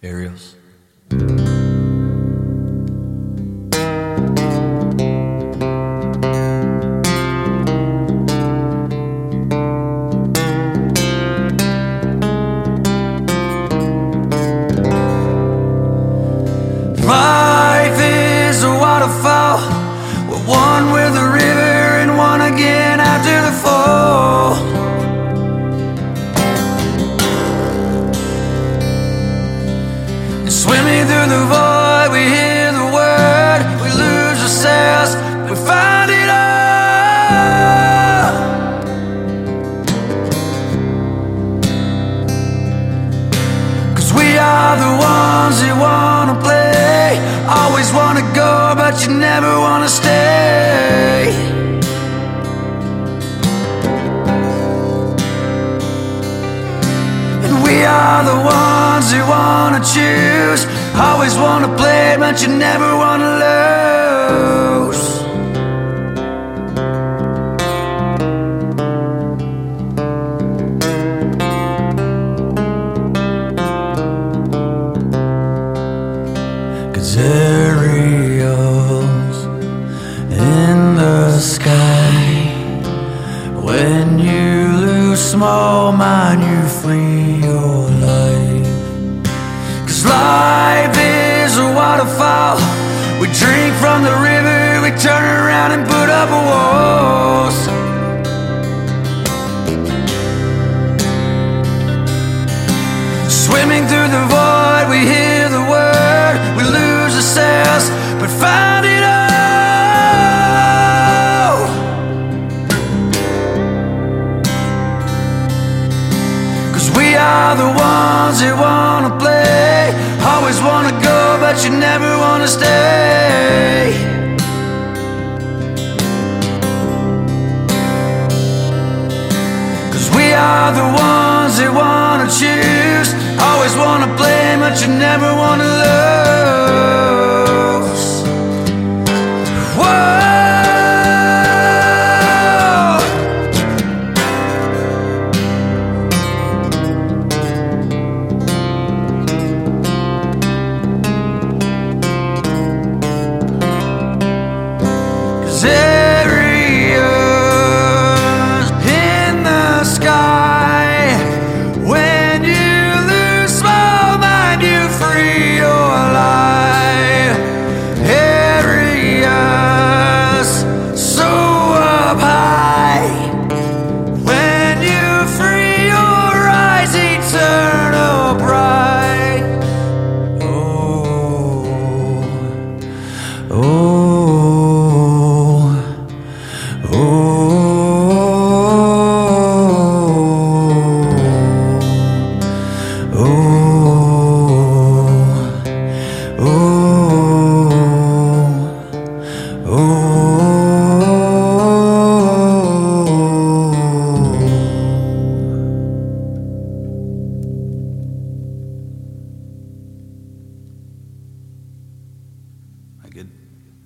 Aerials. Life is a waterfall. We're one with the river and one again after the fall. And swimming through the void, we hear the word, we lose ourselves, we find it all. 'Cause we are the ones who wanna play, always wanna go, but you never wanna stay. And we are the ones who wanna choose, always wanna play, but you never wanna lose. Aerials in the sky. When you lose small mind, you free your life. 'Cause life is a waterfall. We drink from the river, we turn around and put up walls. Swimming through the void, we hear the word, we lose ourselves, but find it all. 'Cause we are the ones who wanna play, always wanna go, but you never wanna stay. We are the ones who wanna choose, always wanna play, but you never wanna lose. Whoa. Oh